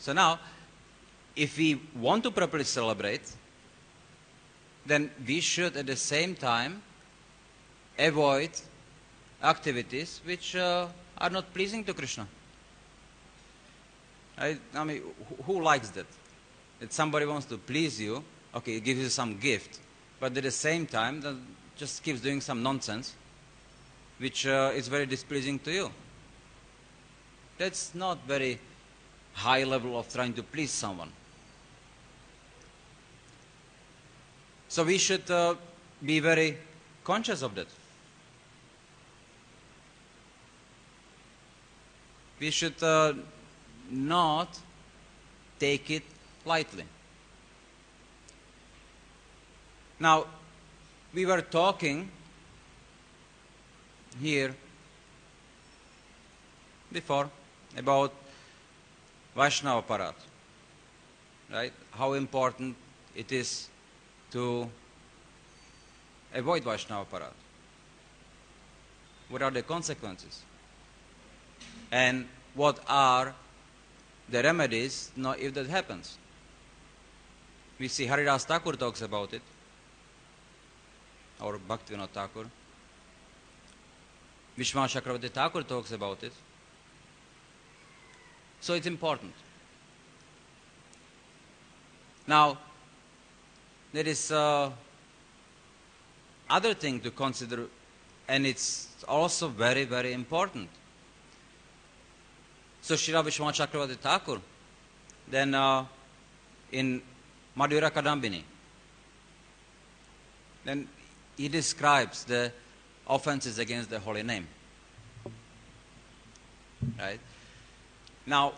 So now, if we want to properly celebrate, then we should at the same time avoid activities which are not pleasing to Krishna. I mean, who likes that? That somebody wants to please you, okay, gives you some gift, but at the same time, just keeps doing some nonsense, which is very displeasing to you. That's not very high level of trying to please someone. So we should be very conscious of that. We should not take it lightly. Now, we were talking here before about Vaishnava Parat, right? How important it is to avoid Vaishnava Parat. What are the consequences? And what are the remedies if that happens? We see Haridas Thakur talks about it, or Bhaktivinoda Thakur. Vishwanath Chakravarti Thakur talks about it. So it's important. Now, there is other thing to consider, and it's also very, very important. So Srila Vishwanath Chakravarti Thakur, then in Madhura Kadambini, then he describes the offenses against the holy name. Right? Now,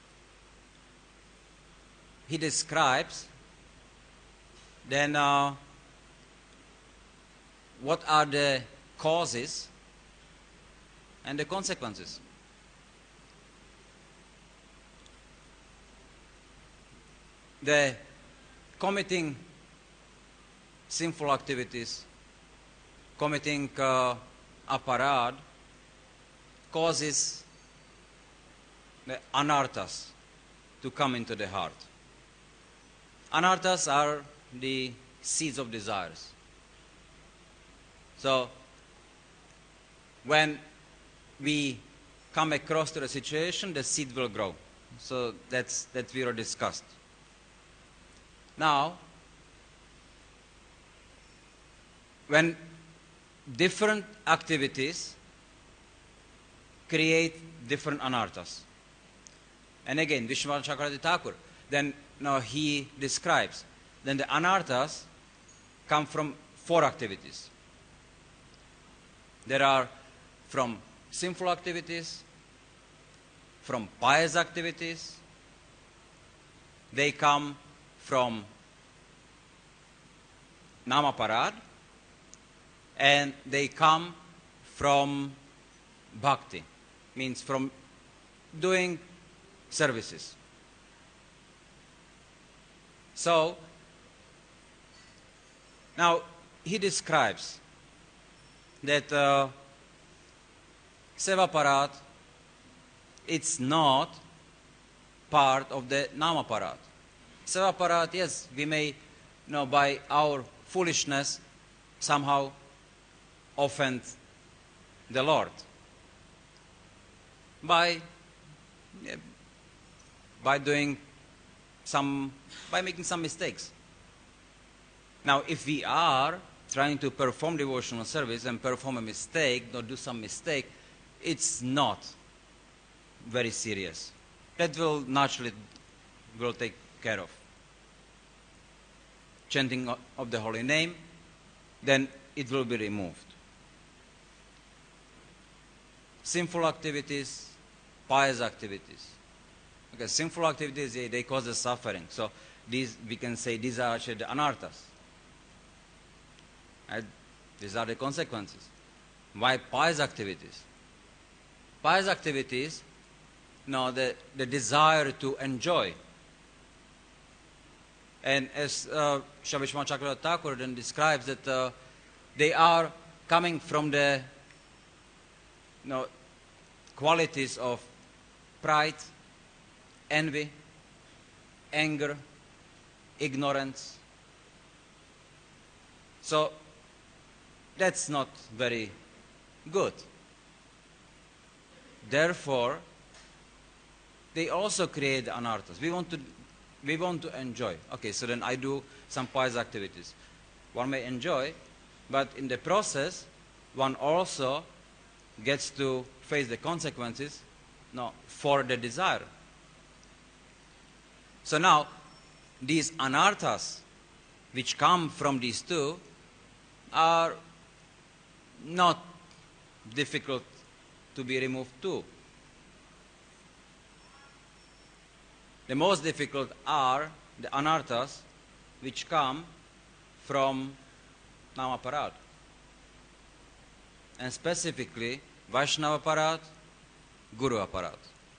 he describes then what are the causes and the consequences. The committing sinful activities, committing aparad, causes the anarthas to come into the heart. Anarthas are the seeds of desires. So, when we come across to the situation, the seed will grow. So that we already discussed. Now, when different activities create different anarthas, and again, Vishwanath Chakravarti Thakur, then now he describes, then the anarthas come from 4 activities. There are from sinful activities, from pious activities, they come from Namaparad, and they come from bhakti, means from doing services. So, now he describes that Sevaparat, it's not part of the Namaparat. Sevaparat, yes, we may, by our foolishness, somehow offend the Lord by making some mistakes. Now, if we are trying to perform devotional service and perform a mistake, or do some mistake, it's not very serious. That will naturally take care of. Chanting of the holy name, then it will be removed. Sinful activities, pious activities. Okay, sinful activities, they cause the suffering. So these, we can say, these are actually the anarthas. Right? These are the consequences. Why pious activities? Pious activities, the desire to enjoy. And as Srila Vishwanath Chakravarti Thakur then describes that they are coming from the qualities of pride, envy, anger, ignorance. So that's not very good. Therefore, they also create anarthas. We want to enjoy. Okay, so then I do some pious activities. One may enjoy, but in the process, one also gets to face the consequences for the desire. So now, these anarthas, which come from these two, are not difficult to be removed too. The most difficult are the anarthas which come from Namaparad. And specifically, Vaishnava Parad, Guru Aparad.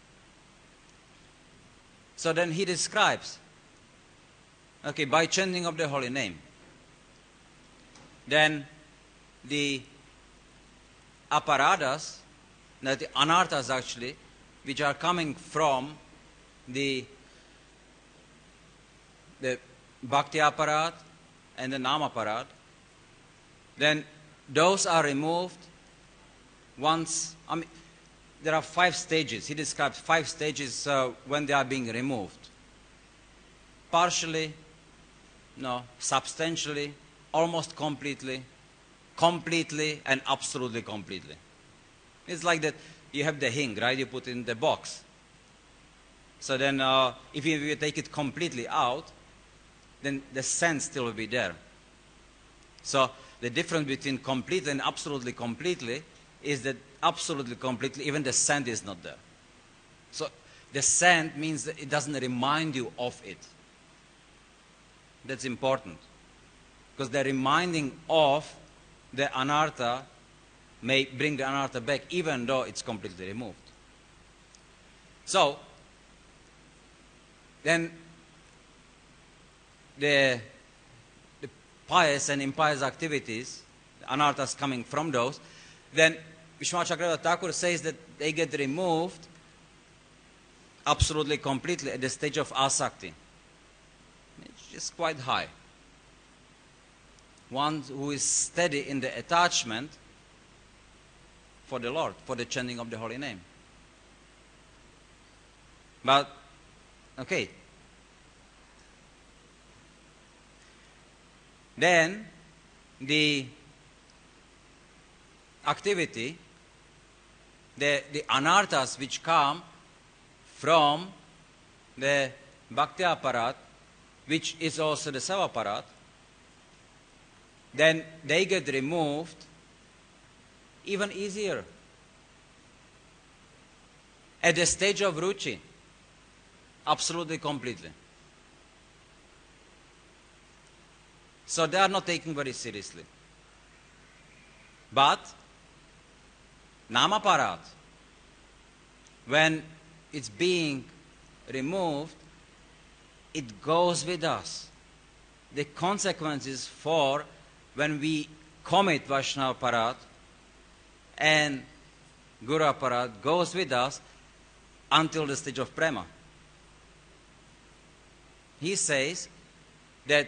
So then he describes, okay, by chanting of the holy name, then the aparadas, the anarthas actually, which are coming from the Bhakti Aparad and the Nama Aparad, then those are removed once. There are 5 stages. He describes 5 stages when they are being removed. Partially, substantially, almost completely, completely, and absolutely completely. It's like that you have the hing, right? You put it in the box. So then if you take it completely out, then the scent still will be there. So the difference between completely and absolutely completely is that absolutely completely, even the scent is not there. So the scent means that it doesn't remind you of it. That's important. Because the reminding of the anartha may bring the anartha back, even though it's completely removed. So, then the pious and impious activities, the anarthas coming from those, then Vishwanath Chakravarti Thakur says that they get removed absolutely completely at the stage of asakti. It's just quite high. One who is steady in the attachment for the Lord, for the chanting of the holy name. But, okay. Then, the activity, the anarthas which come from the Bhakti Aparat, which is also the Seva Aparat, then they get removed even easier. At the stage of Ruchi, absolutely completely. So they are not taken very seriously. But Namaparat, when it's being removed, it goes with us. The consequences for when we commit Vaishnava Parat and Guru Aparat goes with us until the stage of Prema. He says that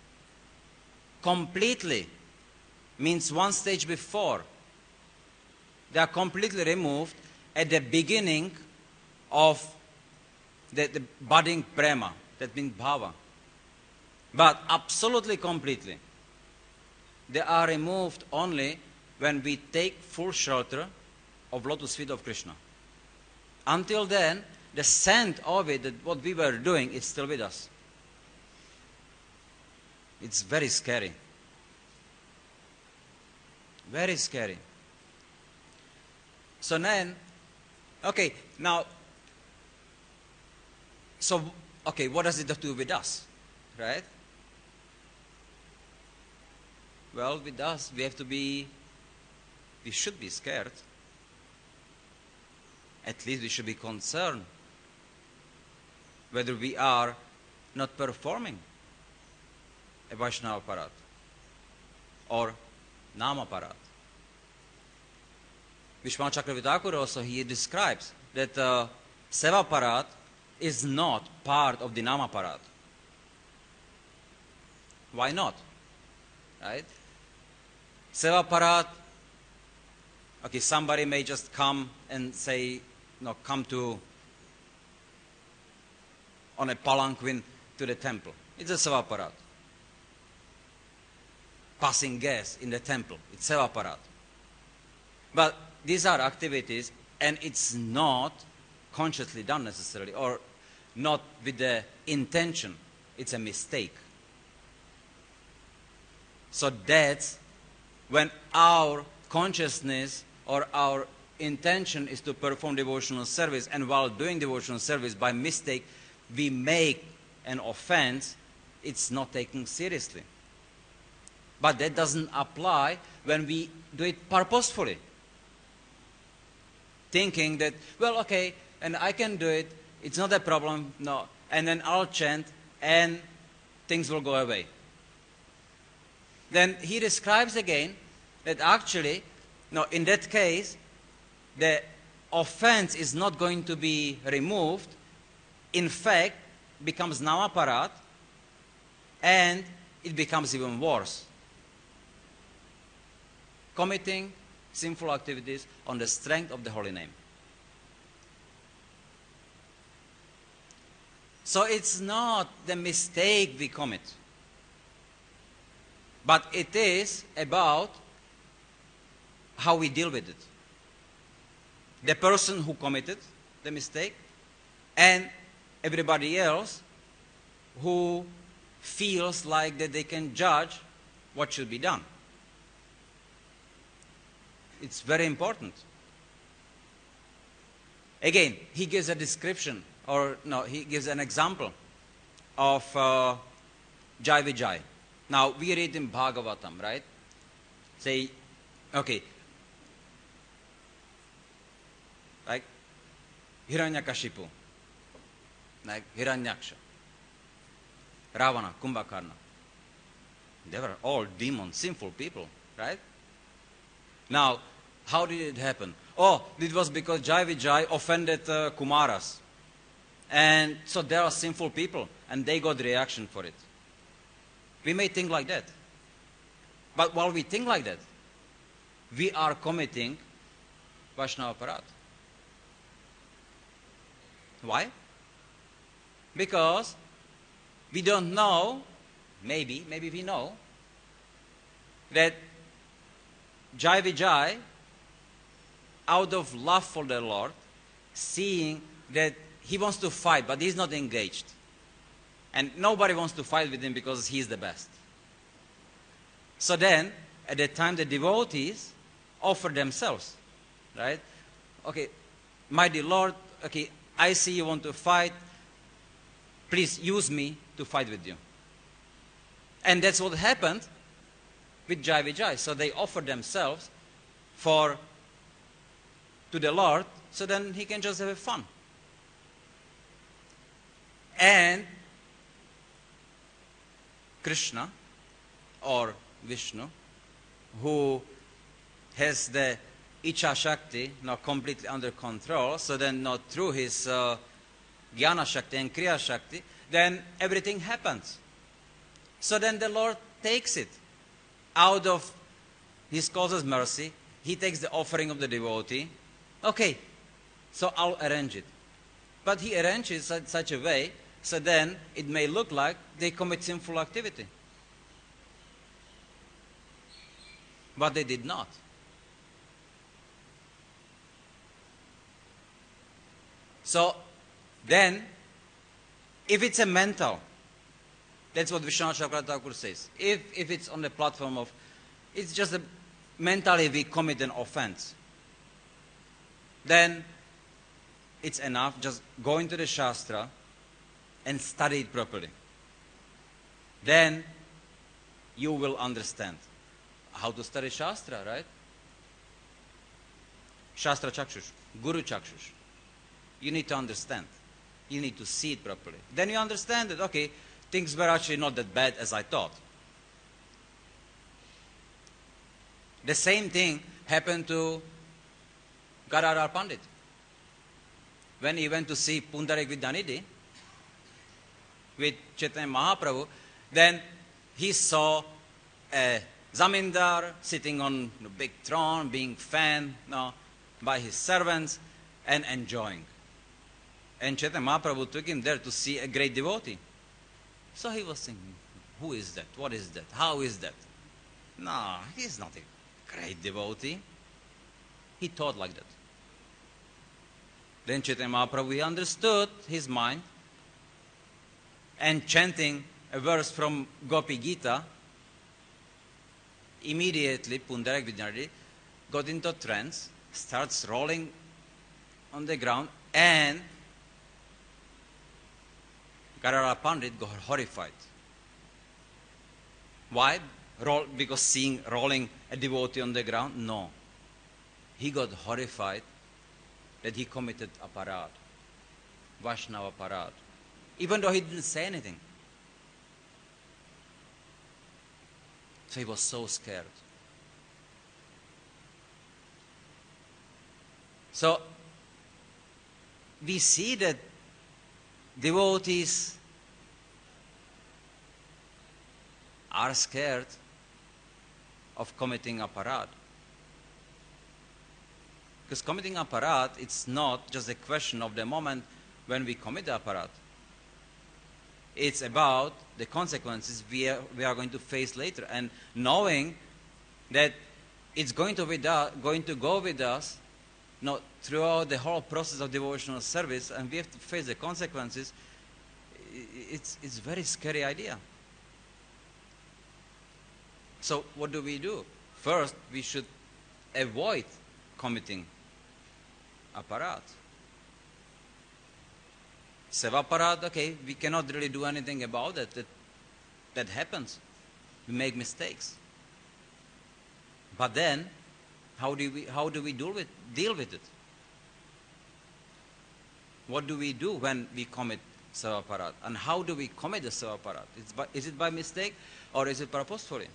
completely means one stage before. They are completely removed at the beginning of the budding Prema, that means Bhava. But absolutely completely, they are removed only when we take full shelter of lotus feet of Krishna. Until then, the scent of it, that what we were doing, is still with us. It's very scary. Very scary. So then, okay, now, so, okay, what does it have to do with us, right? Well, with us, we should be scared. At least we should be concerned whether we are not performing a Vaishnava Parat or Nama Parat. Vishwanath Chakravarti Thakur also, he describes that Seva Parat is not part of the Namaparat. Why not? Right? Sevaparat, okay, somebody may just come and say, no, come to, on a palanquin to the temple. It's a Sevaparat. Passing gas in the temple, it's Sevaparat. But these are activities, and it's not consciously done necessarily, or not with the intention. It's a mistake. So that's when our consciousness or our intention is to perform devotional service, and while doing devotional service, by mistake, we make an offense, it's not taken seriously. But that doesn't apply when we do it purposefully. Thinking that, well, okay, and I can do it, it's not a problem, no. And then I'll chant, and things will go away. Then he describes again that actually, no, in that case, the offense is not going to be removed. In fact, becomes Namaparat, and it becomes even worse. Committing sinful activities on the strength of the holy name. So it's not the mistake we commit, but it is about how we deal with it. The person who committed the mistake and everybody else who feels like that they can judge what should be done. It's very important. Again, he gives a description, or no, he gives an example of Jai Vijay. Now, we read in Bhagavatam, right? Say, okay, like Hiranyakashipu, like Hiranyaksha, Ravana, Kumbhakarna. They were all demons, sinful people, right? Now, how did it happen? Oh, it was because Jai Vijay offended Kumaras. And so there are sinful people, and they got reaction for it. We may think like that. But while we think like that, we are committing Vaishnava Parat. Why? Because we don't know, maybe we know, that Jai Vijay, out of love for the Lord, seeing that he wants to fight, but he's not engaged. And nobody wants to fight with him because he's the best. So then, at that time, the devotees offer themselves, right? Okay, mighty Lord, okay, I see you want to fight. Please use me to fight with you. And that's what happened with Jai Vijay. So they offer themselves to the Lord, so then he can just have fun. And Krishna or Vishnu, who has the Icha Shakti not completely under control, so then not through his Jnana Shakti and Kriya Shakti, then everything happens. So then the Lord takes it. Out of his causeless mercy, he takes the offering of the devotee. Okay, so I'll arrange it. But he arranges it such a way, so then it may look like they commit sinful activity. But they did not. So then, if it's a mental, that's what Vishwanath Chakravarti Thakur says. If it's on the platform of, it's just mentally we commit an offense, then it's enough, just go into the Shastra and study it properly. Then you will understand how to study Shastra, right? Shastra Chakshush, Guru Chakshush. You need to understand. You need to see it properly. Then you understand that, okay, things were actually not that bad as I thought. The same thing happened to Gadadhar Pandit. when he went to see Pundarik Vidyanidhi with Chaitanya Mahaprabhu, then he saw a zamindar sitting on a big throne, being fanned by his servants and enjoying. And Chaitanya Mahaprabhu took him there to see a great devotee. So he was thinking, who is that? What is that? How is that? No, he's not a great devotee. He thought like that. Then Chaitanya Mahaprabhu, he understood his mind, and chanting a verse from Gopi Gita, immediately Pundarik Vidyanidhi got into a trance, starts rolling on the ground, and Gadadhara Pandit got horrified. Why? Because seeing rolling a devotee on the ground? No. He got horrified that he committed aparad, Vaishnava aparad, even though he didn't say anything. So he was so scared. So we see that devotees are scared of committing aparad. Because committing aparad, it's not just a question of the moment when we commit the aparad. It's about the consequences we are going to face later, and knowing that it's going to go with us throughout the whole process of devotional service, and we have to face the consequences. It's a very scary idea. So what do we do? First, we should avoid committing aparad. Seva aparad, okay, we cannot really do anything about it. That happens. We make mistakes. But then, how do we deal with it? What do we do when we commit seva aparad? And how do we commit the seva aparad? Is it by mistake or is it purposefully?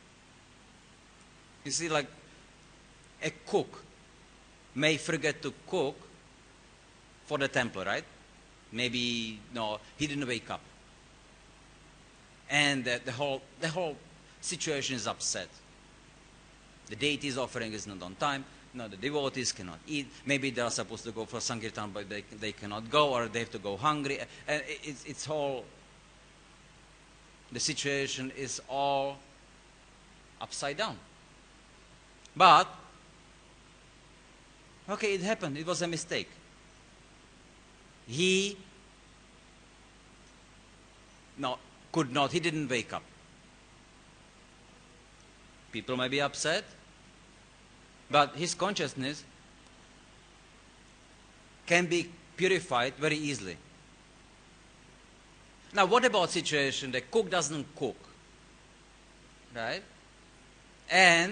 You see, like a cook may forget to cook for the temple, right? Maybe he didn't wake up, and the whole situation is upset. The deity's offering is not on time. The devotees cannot eat. Maybe they are supposed to go for Sankirtan, but they cannot go, or they have to go hungry. And it's all, the situation is all upside down. But, okay, it happened. It was a mistake. He he didn't wake up. People may be upset, but his consciousness can be purified very easily. Now, what about situation the cook doesn't cook, right? And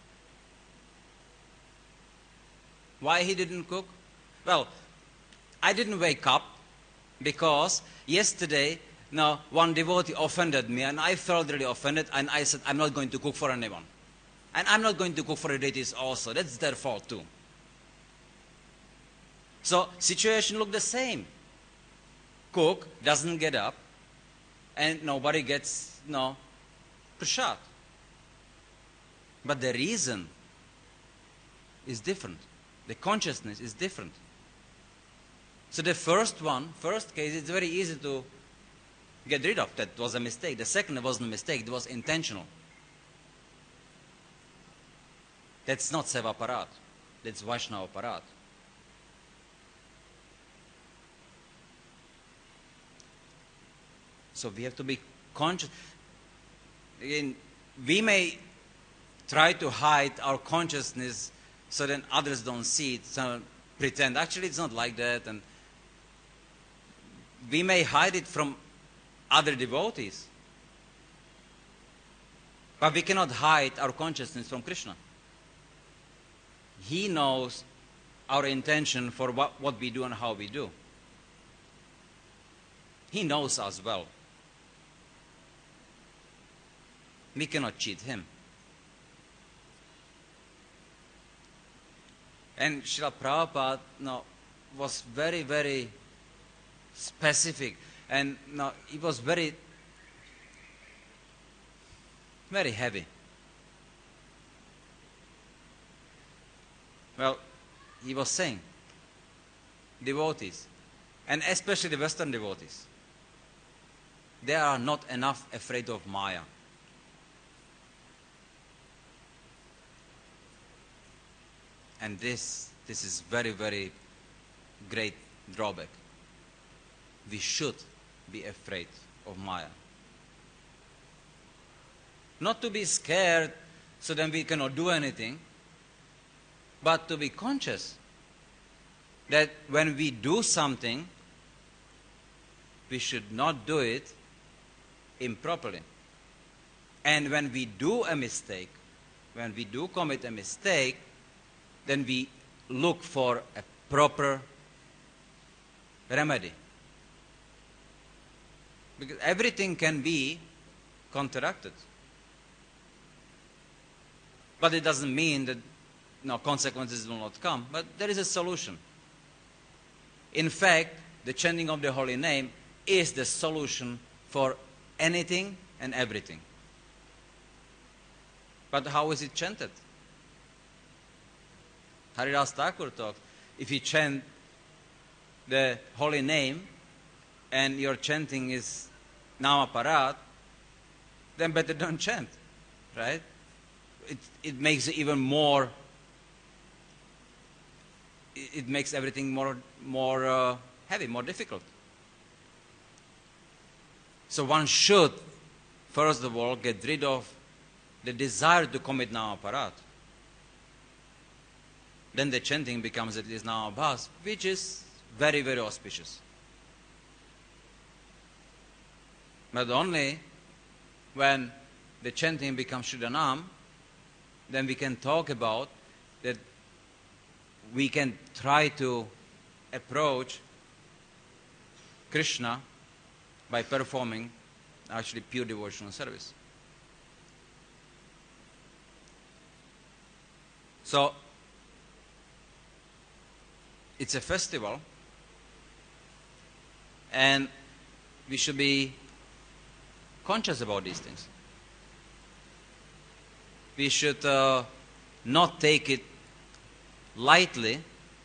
why he didn't cook? Well, I didn't wake up because yesterday, one devotee offended me, and I felt really offended, and I said, I'm not going to cook for anyone. And I'm not going to cook for the deities also. That's their fault too. So, situation looked the same. Cook doesn't get up, and nobody gets, prasad. But the reason is different. The consciousness is different. So the first case, it's very easy to get rid of. That was a mistake. The second wasn't a mistake. It was intentional. That's not seva aparad. That's Vaishnava aparad. So we have to be conscious. Again, we may try to hide our consciousness so that others don't see it, so pretend. Actually, it's not like that. And we may hide it from other devotees. But we cannot hide our consciousness from Krishna. He knows our intention for what we do and how we do. He knows us well. We cannot cheat him. And Srila Prabhupada was very, very specific, and no, it was very, very heavy. Well, he was saying, devotees, and especially the Western devotees, they are not enough afraid of Maya. And this is very, very great drawback. We should be afraid of Maya. Not to be scared so then we cannot do anything, but to be conscious that when we do something, we should not do it improperly. And when we do a mistake, when we do commit a mistake, then we look for a proper remedy. Because everything can be counteracted. But it doesn't mean that consequences will not come. But there is a solution. In fact, the chanting of the holy name is the solution for anything and everything. But how is it chanted? Haridas Thakur talked, if you chant the holy name and your chanting is Namaparat, then better don't chant, right? It makes it even more, it makes everything more heavy, more difficult. So one should, first of all, get rid of the desire to commit Namaparat. Then the chanting becomes at least Namabhas, which is very, very auspicious. But only when the chanting becomes Shuddhanam, then we can talk about that we can try to approach Krishna by performing actually pure devotional service. So, it's a festival, and we should be conscious about these things. We should not take it lightly.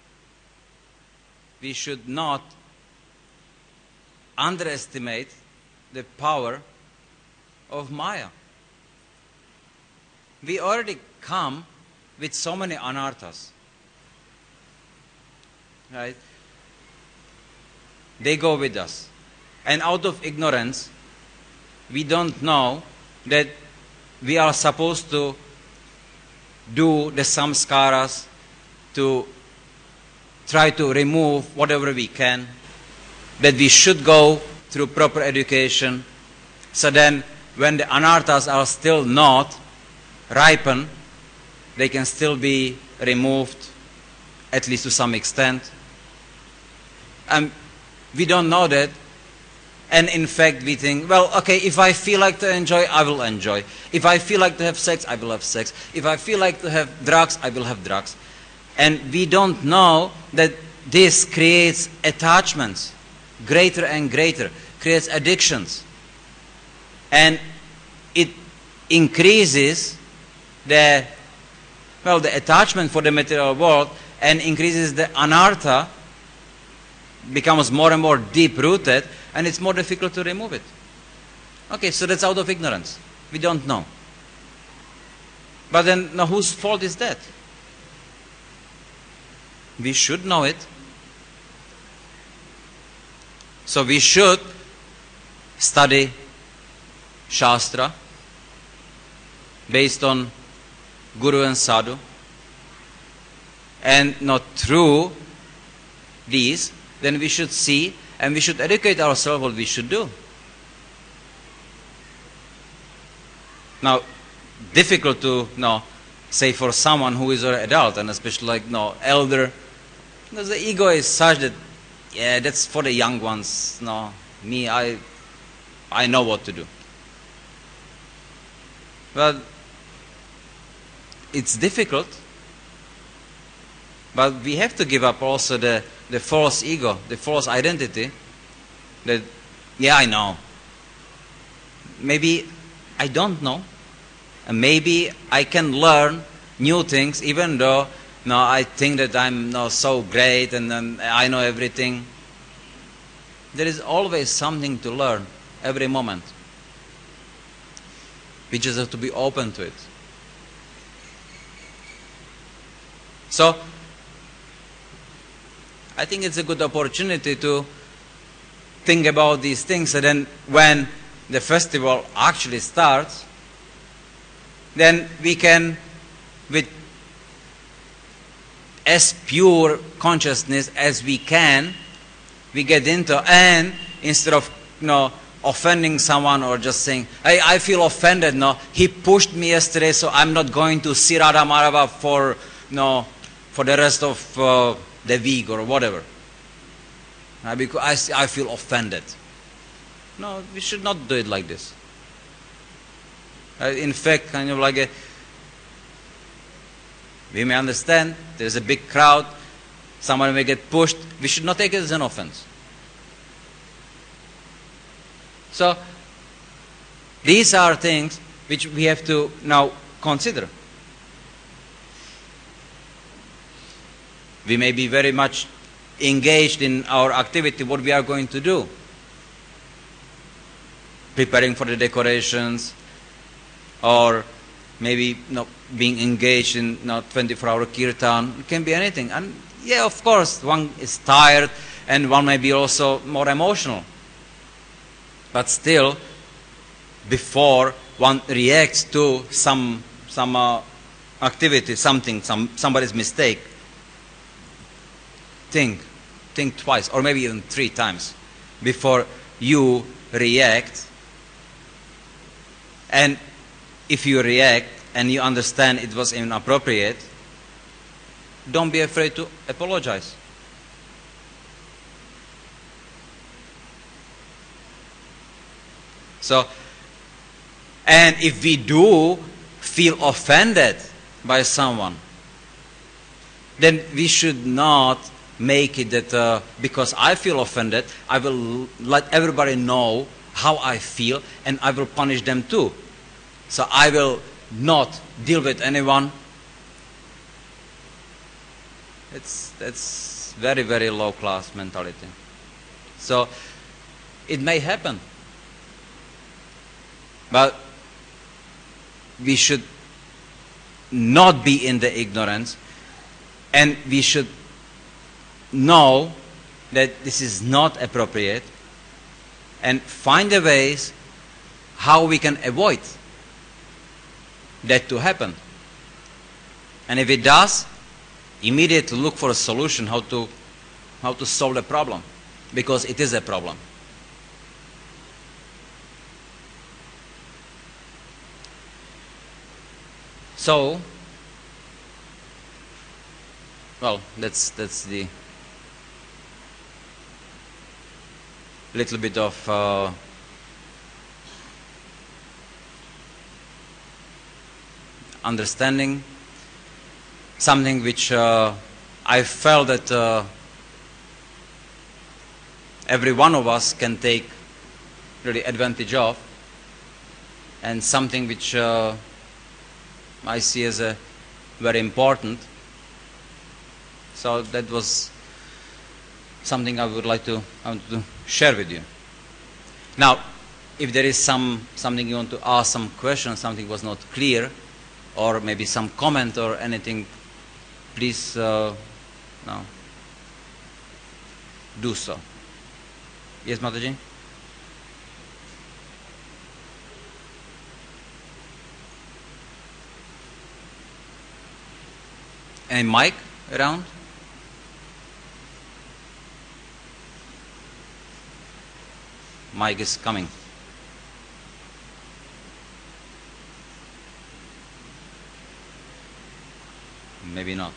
We should not underestimate the power of Maya. We already come with so many anarthas. Right? They go with us. And out of ignorance, we don't know that we are supposed to do the samskaras to try to remove whatever we can, that we should go through proper education, so then when the anarthas are still not ripened, they can still be removed, at least to some extent. And we don't know that. And in fact, we think, well, okay, if I feel like to enjoy, I will enjoy. If I feel like to have sex, I will have sex. If I feel like to have drugs, I will have drugs. And we don't know that this creates attachments, greater and greater, creates addictions. And it increases the attachment for the material world and increases the anartha, becomes more and more deep-rooted, and it's more difficult to remove it. Okay, so that's out of ignorance. We don't know. But then, now whose fault is that? We should know it. So we should study Shastra based on Guru and Sadhu, and not through these, then we should see and we should educate ourselves what we should do. Now, difficult to say for someone who is an adult, and especially elder, because the ego is such that, yeah, that's for the young ones. No, me, I know what to do. But it's difficult. But we have to give up also the the false ego, the false identity, that, yeah, I know. Maybe I don't know. And maybe I can learn new things, even though no, I think that I'm no, so great and I know everything. There is always something to learn every moment. We just have to be open to it. So, I think it's a good opportunity to think about these things, and then when the festival actually starts, then we can, with as pure consciousness as we can, we get into, and instead of offending someone or just saying, hey, I feel offended, no, he pushed me yesterday, so I'm not going to see Radha Madhava for the rest of the week or whatever. Because I feel offended. No, we should not do it like this. In fact, kind of like we may understand there's a big crowd, someone may get pushed, we should not take it as an offense. So, these are things which we have to now consider. We may be very much engaged in our activity, what we are going to do. Preparing for the decorations, or maybe being engaged in 24-hour kirtan. It can be anything. And yeah, of course, one is tired and one may be also more emotional. But still, before one reacts to some activity, somebody's mistake, think twice, or maybe even 3 times before you react. And if you react and you understand it was inappropriate, don't be afraid to apologize. So, and if we do feel offended by someone, then we should not make it that because I feel offended, I will let everybody know how I feel and I will punish them too. So I will not deal with anyone. That's very, very low class mentality. So it may happen. But we should not be in the ignorance, and we should know that this is not appropriate and find the ways how we can avoid that to happen. And if it does, immediately look for a solution how to solve the problem, because it is a problem. So, well, that's the little bit of understanding, something which I felt that every one of us can take really advantage of, and something which I see as a very important. So that was something I would like to share with you. Now, if there is something you want to ask, some question, something was not clear, or maybe some comment or anything, please do so. Yes, Mataji? Any mic around? Mic is coming. Maybe not.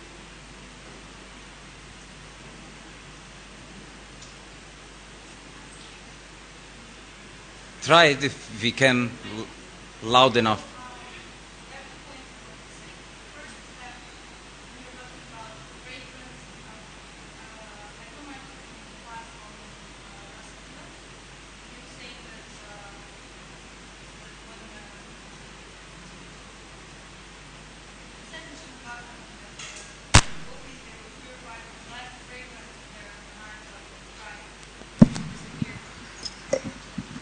Try it if we can, loud enough.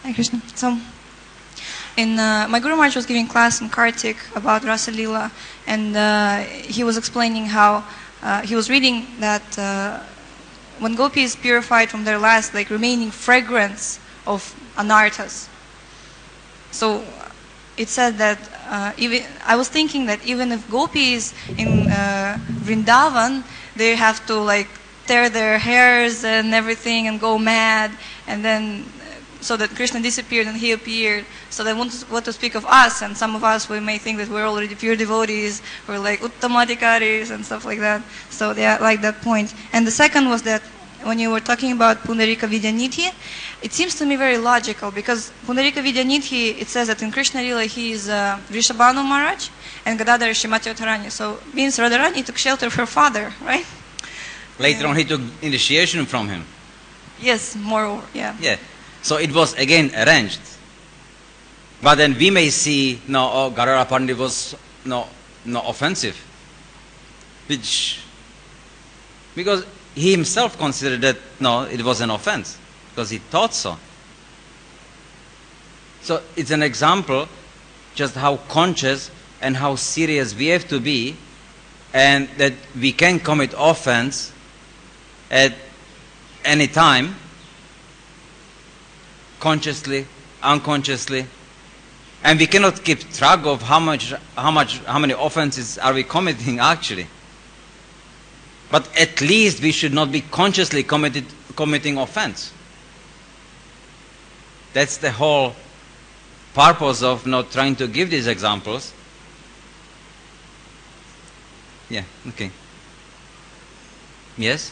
Hi Krishna. So, my Guru Maharaj was giving class in Kartik about Rasa Leela, and he was explaining how he was reading that when gopi is purified from their last remaining fragrance of anarthas. So it said that even I was thinking that even if gopis in Vrindavan, they have to tear their hairs and everything and go mad, and then so that Krishna disappeared and he appeared. So they what to speak of us, and some of us, we may think that we're already pure devotees, we're like uttamadikaris and stuff like that. So they like that point. And the second was that when you were talking about Pundarika Vidyanidhi, it seems to me very logical, because Pundarika Vidyanidhi, it says that in Krishna Lila he is Vrishabhanu Maharaj and Gadadhar Shrimati Radharani. So means Radharani took shelter of her father, right? Later on he took initiation from him. Yes, moreover, yeah. Yeah. So it was again arranged. But then we may see, no, Gadadhara Pandit was no offensive. Because he himself considered that, no, it was an offense. Because he thought so. So it's an example just how conscious and how serious we have to be, and that we can commit offense at any time, consciously, unconsciously, and we cannot keep track of how many offenses are we committing actually. But at least we should not be consciously committing offense. That's the whole purpose of not trying to give these examples. Yeah, okay. Yes?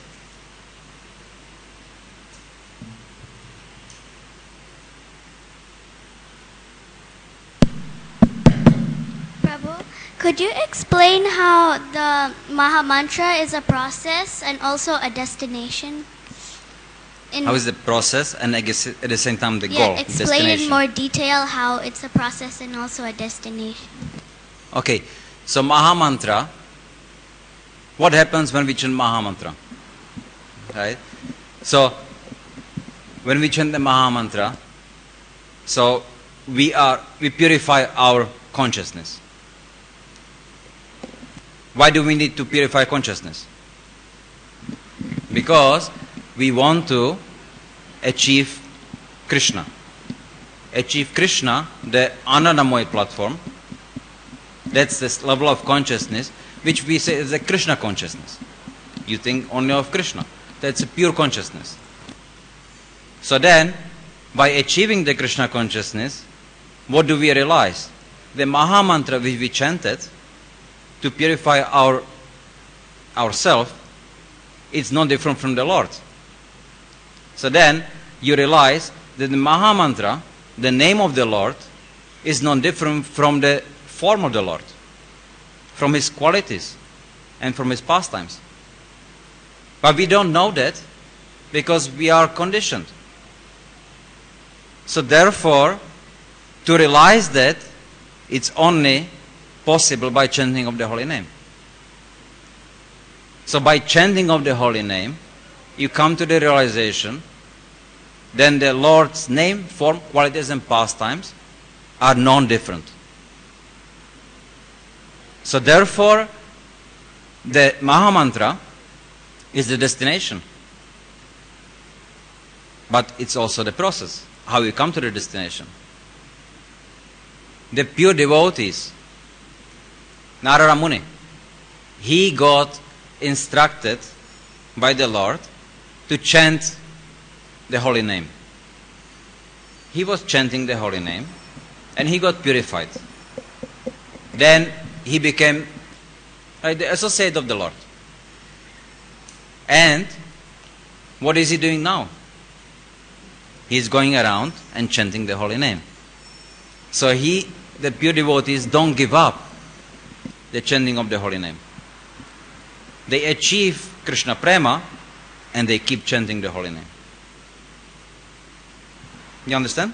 Prabhu, could you explain how the Maha Mantra is a process and also a destination? How is the process and at the same time the yeah, goal, explain destination? in more detail how it's a process and also a destination. Okay, so Maha Mantra, what happens when we chant Maha Mantra? Right? So, when we chant the Maha Mantra, so we purify our consciousness. Why do we need to purify consciousness? Because we want to achieve Krishna. Achieve Krishna, the Anandamoy platform. That's this level of consciousness which we say is a Krishna consciousness. You think only of Krishna. That's a pure consciousness. So then, by achieving the Krishna consciousness, what do we realize? The Maha Mantra which we chanted to purify ourselves is not different from the Lord. So then you realize that the Maha Mantra, the name of the Lord, is not different from the form of the Lord, from His qualities and from His pastimes. But we don't know that because we are conditioned. So therefore, to realize that, it's only possible by chanting of the holy name. So by chanting of the holy name, you come to the realization then the Lord's name, form, qualities and pastimes are non-different. So therefore, the Maha Mantra is the destination. But it's also the process, how you come to the destination. The pure devotees, Narada Muni, he got instructed by the Lord to chant the holy name. He was chanting the holy name and he got purified. Then he became the associate of the Lord. And what is he doing now? He is going around and chanting the holy name. So the pure devotees don't give up the chanting of the holy name. They achieve Krishna Prema and they keep chanting the holy name. You understand?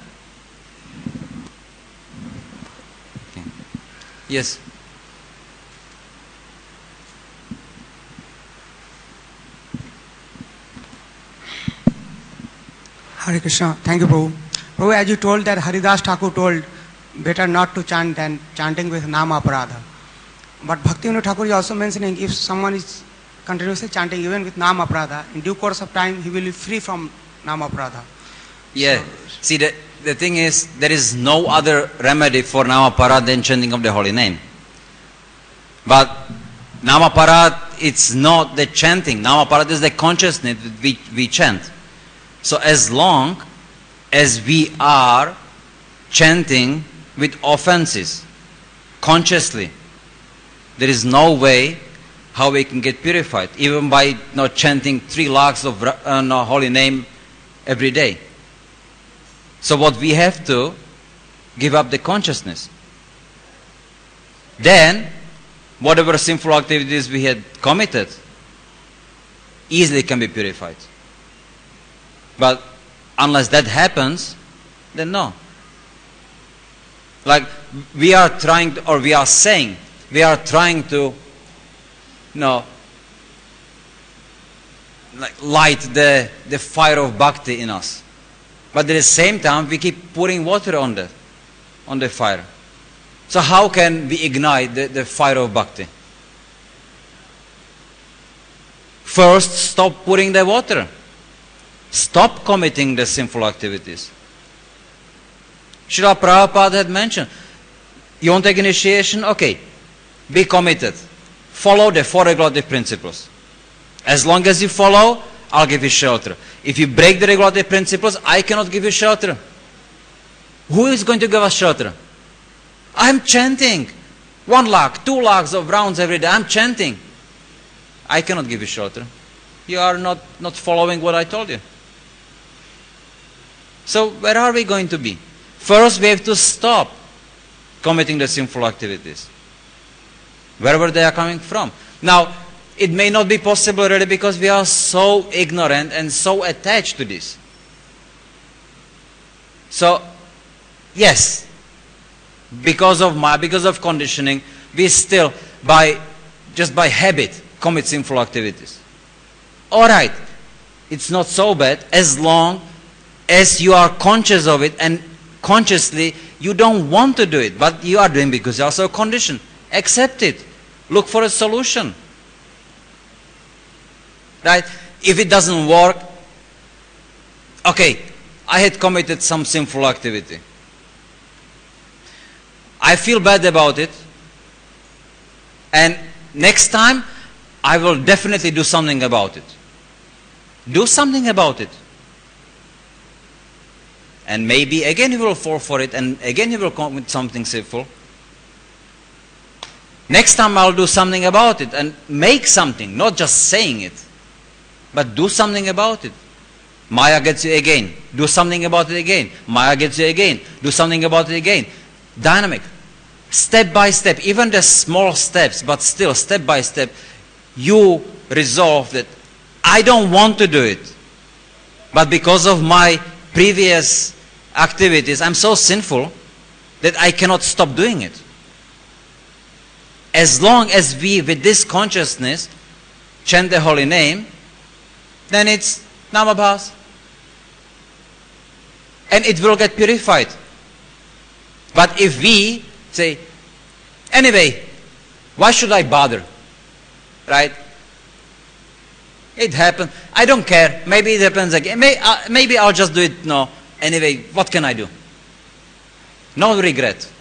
Okay. Yes. Hare Krishna. Thank you, Prabhu. Prabhu, as you told that Haridas Thakur told, better not to chant than chanting with Nama Aparadha. But Bhaktivinoda Thakur is also mentioning if someone is continuously chanting even with Nama Aparadha, in due course of time he will be free from Nama Aparadha. Yeah. See, the thing is, there is no other remedy for Namaparad than chanting of the holy name. But Namaparad, it's not the chanting. Namaparad is the consciousness that we chant. So as long as we are chanting with offenses, consciously, there is no way how we can get purified, even by not chanting 3 lakhs of holy name every day. So what we have to give up the consciousness. Then, whatever sinful activities we had committed easily can be purified. But unless that happens, then no. Like we are trying to, or we are saying, we are trying to, light the fire of bhakti in us. But at the same time, we keep pouring water on the fire. So how can we ignite the fire of bhakti? First, stop pouring the water. Stop committing the sinful activities. Srila Prabhupada had mentioned, you want to take initiation? Okay, be committed. Follow the 4 regulative principles. As long as you follow, I'll give you shelter. If you break the regulative principles, I cannot give you shelter. Who is going to give us shelter? I'm chanting 1 lakh, 2 lakhs of rounds every day. I'm chanting. I cannot give you shelter. You are not following what I told you. So where are we going to be? First, we have to stop committing the sinful activities, wherever they are coming from. Now, it may not be possible really because we are so ignorant and so attached to this. So, yes, because of conditioning, we still, just by habit, commit sinful activities. Alright, it's not so bad as long as you are conscious of it and consciously you don't want to do it, but you are doing because you are so conditioned. Accept it. Look for a solution. Right? If it doesn't work, okay, I had committed some sinful activity. I feel bad about it, and next time I will definitely do something about it. Do something about it. And maybe again you will fall for it, and again you will commit something sinful. Next time I'll do something about it and make something, not just saying it, but do something about it. Maya gets you again. Do something about it again. Maya gets you again. Do something about it again. Dynamic. Step by step, even the small steps, but still step by step, you resolve that I don't want to do it. But because of my previous activities, I'm so sinful that I cannot stop doing it. As long as we, with this consciousness, chant the holy name, then it's Namabhas. And it will get purified. But if we say, anyway, why should I bother? Right? It happened. I don't care. Maybe it happens again. Maybe I'll just do it. No. Anyway, what can I do? No regret.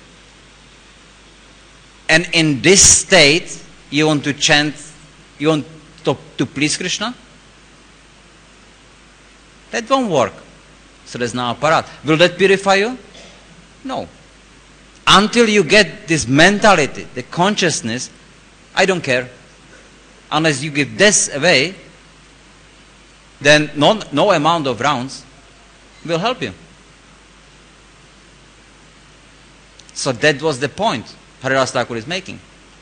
And in this state, you want to chant, you want to please Krishna? That won't work. So there's no aparat. Will that purify you? No. Until you get this mentality, the consciousness, I don't care. Unless you give this away, then no amount of rounds will help you. So that was the point Haridas Thakur is making.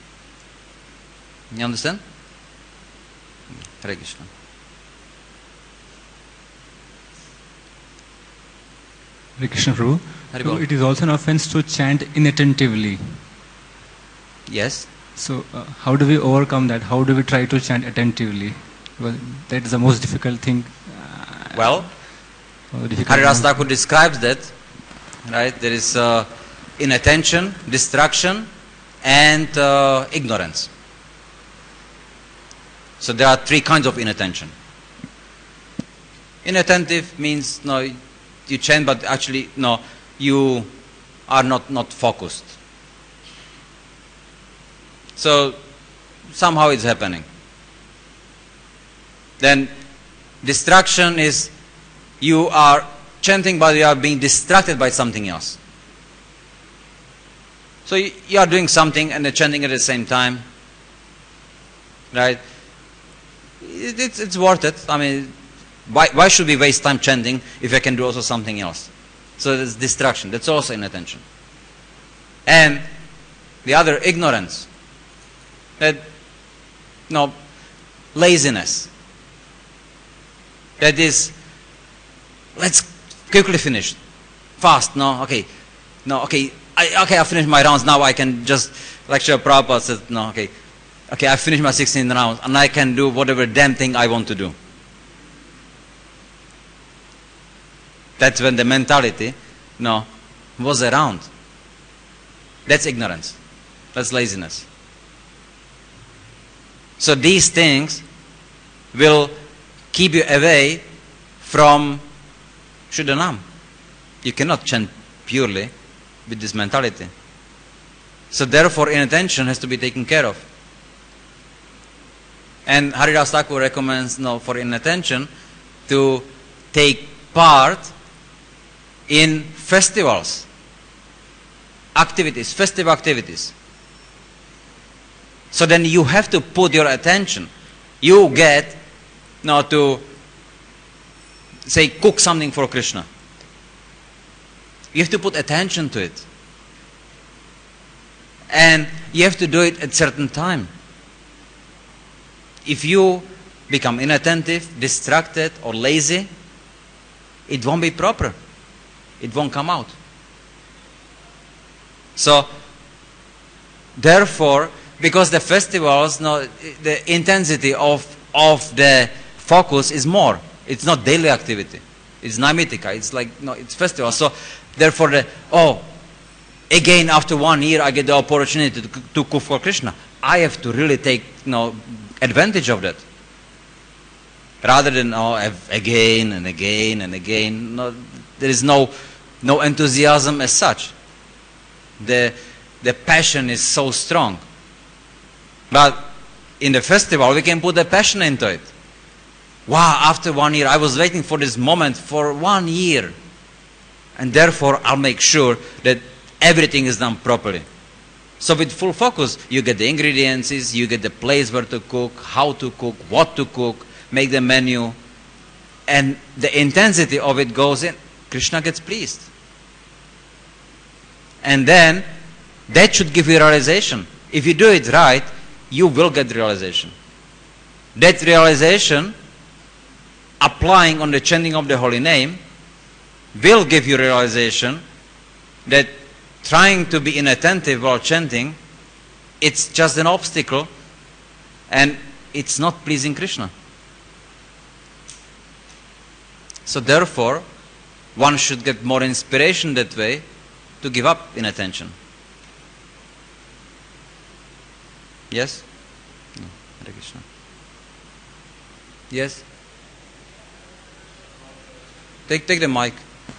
You understand? Hare Krishna. Hare Krishna Prabhu. Haribol. So it is also an offense to chant inattentively. Yes. So how do we overcome that? How do we try to chant attentively? Well, that is the most difficult thing. Well, Difficult Haridas Thakur describes that right? There is inattention, distraction, and ignorance. So there are three kinds of inattention. Inattentive means no, you chant, but actually no, you are not focused. So somehow it's happening. Then distraction is you are chanting, but you are being distracted by something else. So you are doing something and chanting at the same time, right? It's worth it. I mean, why should we waste time chanting if I can do also something else? So there's distraction. That's also inattention. And the other, ignorance. That, no, laziness. That is, let's quickly finish. Fast, no, okay. No, okay, I finished my rounds, now I can just, like Srila Prabhupada said, no, okay, I finished my 16 rounds, and I can do whatever damn thing I want to do. That's when the mentality, no, was around. That's ignorance. That's laziness. So these things will keep you away from Shuddhanam. You cannot chant purely with this mentality. So therefore inattention has to be taken care of. And Haridas Thakur recommends for inattention to take part in festivals, activities, festive activities. So then you have to put your attention. You get to say cook something for Krishna. You have to put attention to it. And you have to do it at certain time. If you become inattentive, distracted, or lazy, it won't be proper. It won't come out. So, therefore, because the festivals, the intensity of the focus is more. It's not daily activity. It's Naimitika. It's like, it's festival. So, therefore, again, after 1 year, I get the opportunity to cook for Krishna. I have to really take, advantage of that. Rather than, again and again and again. There is no enthusiasm as such. The passion is so strong. But in the festival, we can put the passion into it. Wow, after 1 year, I was waiting for this moment for 1 year. And therefore, I'll make sure that everything is done properly. So with full focus, you get the ingredients, you get the place where to cook, how to cook, what to cook, make the menu. And the intensity of it goes in. Krishna gets pleased. And then, that should give you realization. If you do it right, you will get realization. That realization, applying on the chanting of the holy name, will give you realization that trying to be inattentive while chanting, it's just an obstacle and it's not pleasing Krishna. So therefore, one should get more inspiration that way to give up inattention. Yes? No. Hare Krishna. Yes? Take the mic.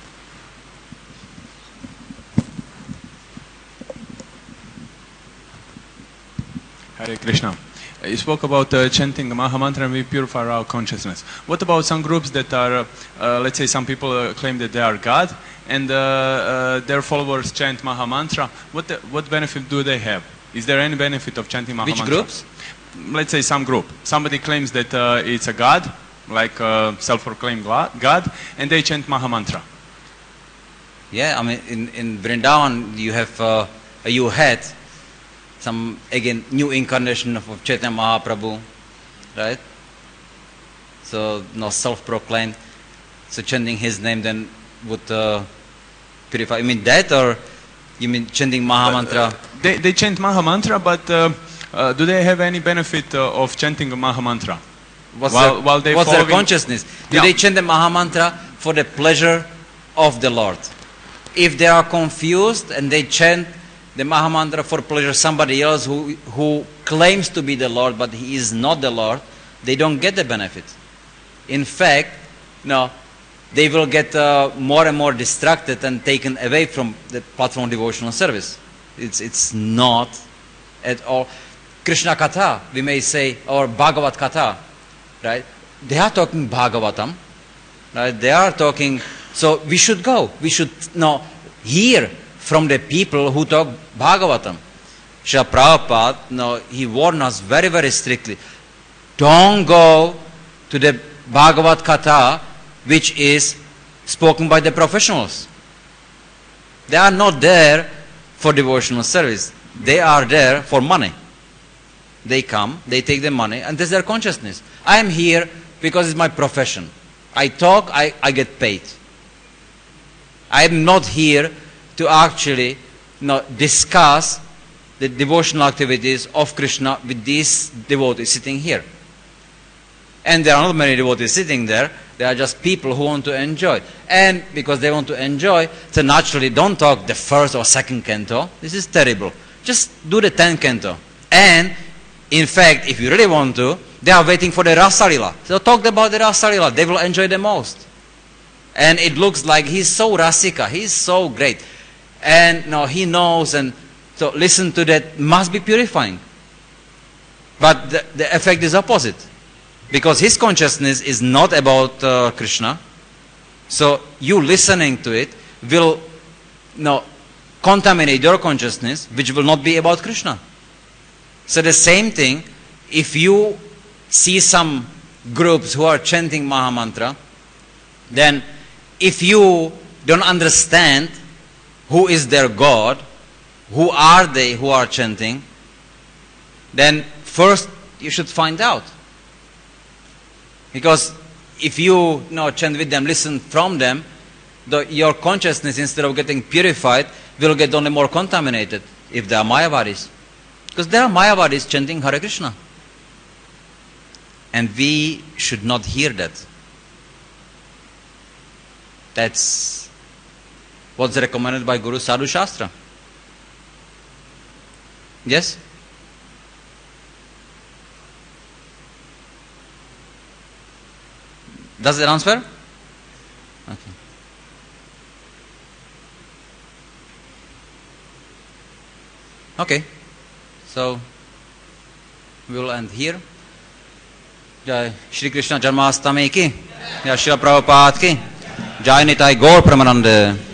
Hare Krishna. You spoke about chanting Mahamantra and we purify our consciousness. What about some groups that are, let's say some people claim that they are God and their followers chant Mahamantra? What benefit do they have? Is there any benefit of chanting Mahamantra? Which groups? Let's say some group. Somebody claims that it's a God, like self-proclaimed God, and they chant Mahamantra. Yeah, I mean, in Vrindavan, you had some, again, new incarnation of Chaitanya Mahaprabhu, right? So, self-proclaimed. So, chanting his name then would purify. You mean that, or you mean chanting Mahamantra? They chant Mahamantra, but do they have any benefit of chanting Mahamantra? While they what's their consciousness? Do they chant the Mahamantra for the pleasure of the Lord? if they are confused and they chant the Mahamantra for pleasure somebody else who claims to be the Lord, but he is not the Lord, they don't get the benefit. In fact, no, they will get more and more distracted and taken away from the platform of devotional service. It's not at all. Krishna Katha, we may say, or Bhagavat Katha, right? They are talking Bhagavatam, right? They are talking, so we should go. We should hear from the people who talk Bhagavatam. Srila Prabhupada, he warned us very, very strictly. Don't go to the Bhagavat Katha which is spoken by the professionals. They are not there for devotional service. They are there for money. They come, they take the money, and this is their consciousness. I am here because it's my profession. I talk, I get paid. I am not here to actually discuss the devotional activities of Krishna with these devotees sitting here. And there are not many devotees sitting there. They are just people who want to enjoy. And because they want to enjoy, so naturally don't talk the first or second canto. This is terrible. Just do the 10th canto. And in fact, if you really want to, they are waiting for the Rasalila. So talk about the Rasalila. They will enjoy the most. And it looks like he's so Rasika. He's so great. And he knows, and so listen to that must be purifying. But the effect is opposite. Because his consciousness is not about Krishna. So you listening to it will contaminate your consciousness, which will not be about Krishna. So the same thing, if you see some groups who are chanting Mahamantra, then if you don't understand who is their God, who are they who are chanting, then first you should find out. Because if you chant with them, listen from them, your consciousness, instead of getting purified, will get only more contaminated if they are Mayavadis. Because there are Mayavadis chanting Hare Krishna. And we should not hear that. That's what's recommended by Guru Sadhu Shastra. Yes? Does that answer? Okay. Okay. So we will end here. Jai Shri Krishna Janmashtami ki, Jai Srila Prabhupada ki, Jai Nitai Gaur Pramananda.